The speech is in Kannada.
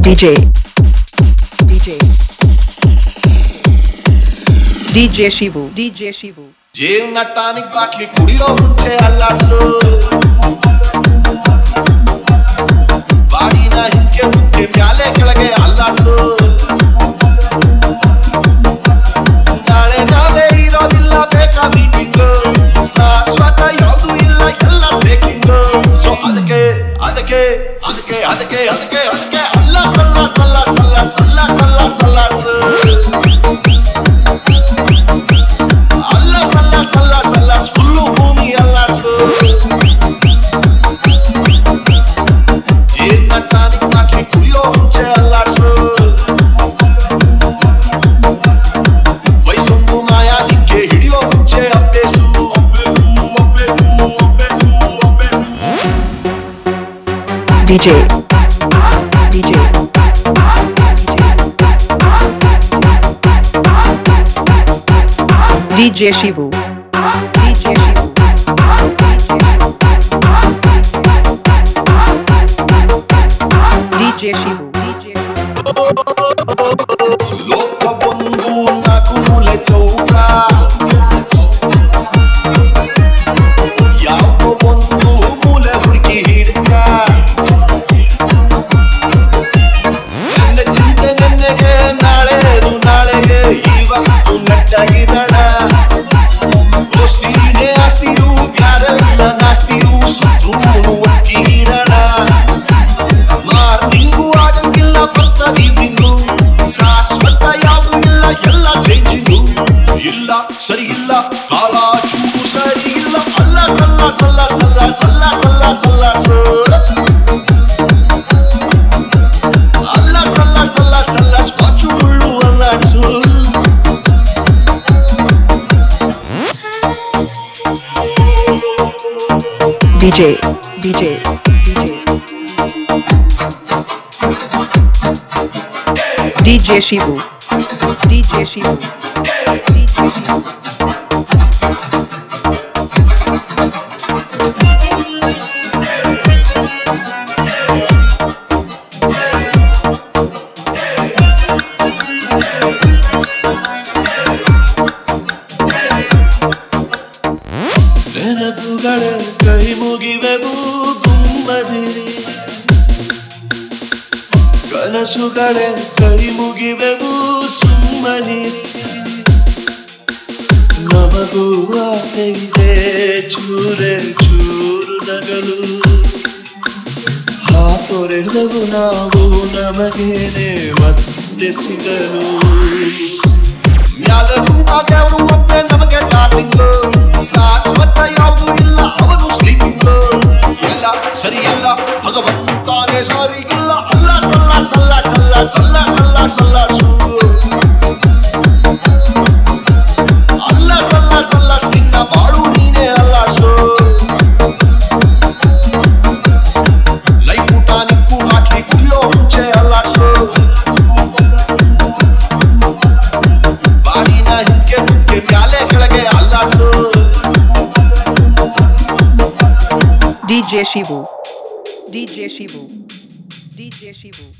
DJ Shivu ಜೀವನ ಟಾನಿಕ್ ಬಾಟ್ಲಿ ಕುಡಿಯೋ ಮುಂಚೆ ಅಲ್ಲಾಡ್ಸು ಬಾಡಿನ ಹಿಂಗೆ ಮುಂದೆ ಮ್ಯಾಲೆ ಕೆಳಗೆ ಅಲ್ಲಾಡ್ಸು ನಾಳೆ ನಾವೇ ಇರೋದಿಲ್ಲ ಬೇಕಾ ಮೀಟಿಂಗು ಶಾಶ್ವತ ಯಾವುದು ಇಲ್ಲ ಎಲ್ಲ ಸೇಕಿಂಗು ಸೊ ಅದಕ್ಕೆ ಅಲ್ಲ ಸಲ್ಲಾಡ್ಸು ಫುಲ್ಲು ಭೂಮಿ ಅಲ್ಲಾಡ್ಸು ಜೀರ್ಣ ಟಾನಿಕ್ ಬಾಟ್ಲಿ ಕುಡಿಯೋ ಮುಂಚೆ ಅಲ್ಲಾಡ್ಸು ವಯಸ್ಸೊಂದು ಮಾಯಾ ಜಿಂಕೆ ಹಿಡಿಯೋ ಮುಂಚೆ ಅಪ್ಪೇಸು DJ Shivu ಲೋಕ ಬಂದು ನಾಲ್ಕು ಮೂಲೆ ಚೌಕ ಯಾವುದೋ ಒಂದು ಮೂಲೆ ಹುಡುಕಿ ಹಿಡ್ಕ ನಿನ್ನೆ ಚಿಂತೆ ನೆನ್ನೆಗೆ ನಾಳೆಗೆ ಇವತ್ತು ನೆಟ್ಟಾಗಿದಣ ದೋಸ್ತಿನೇ ಆಸ್ತಿಯು ಯಾರೆಲ್ಲ ನಾಸ್ತಿಯು ಸುತ್ತೂ ಒಟ್ಟಿಗಿರಣ ಮಾರ್ನಿಂಗು ಆಗಂಗಿಲ್ಲ ಬರ್ತದೆ ಈವ್ನಿಂಗು ಶಾಶ್ವತ ಯಾವುದು ಇಲ್ಲ ಎಲ್ಲ ಚೇಂಜಿಂಗು ಇಲ್ಲ ಸರಿ ಇಲ್ಲ ಕಾಲ ಚೂರು ಸರಿ ಇಲ್ಲ ಸಲ್ಲಾಡ್ಸು ಸ್ಕಾಚು ಮುಳ್ಳು ಅಲ್ಲಾಡ್ಸು DJ Shivu ನೆನಪುಗಳ ಕೈ ಮುಗಿವೆವು ಗುಮ್ಮದಿರಿ ಕನಸುಗಳೇ ಕೈ ಮುಗಿವೆವು ಸುಮ್ಮನಿರಿ ನಮಗೂ ಆಸೆ ಇದೆ ಚೂರೆ ಚೂರು ನಗಲು ಹಾತೊರೆದವು ನಾವು ನಮಗೇನೆ ಮತ್ತೆ ಸಿಗಲು ಮ್ಯಾಲ ಗುಂಪಾಗ್ಯಾವು ಒಮ್ಮೆ ನಮಗೆ ಡಾರ್ಲಿಂಗು ಶಾಶ್ವತ ಯಾವುದು ಇಲ್ಲ ಅವನು ಸ್ಲೀಪಿಂಗು ಇಲ್ಲ ಸರಿ ಇಲ್ಲ ಭಗವಂತಾನೆ ಸರಿ ಇಲ್ಲ ಸಲ್ಲಾಡ್ಸು ಸಲ್ಲಾಡ್ಸು ನಿನ್ನ ಬಾಳು ನೀನೇ ಅಲ್ಲಾಡ್ಸು ಲೈಫ್ ಟಾನಿಕ್ಕು ಹಾಕಿ ಕುಡಿಯೋ ಮುಂಚೆ ಅಲ್ಲಾಡ್ಸು ಬಾಡಿನ ಹಿಂಗೆ ಮುಂದೆ ಮ್ಯಾಲೆ ಕೆಳಗೆ ಅಲ್ಲಾಡ್ಸು DJ Shivu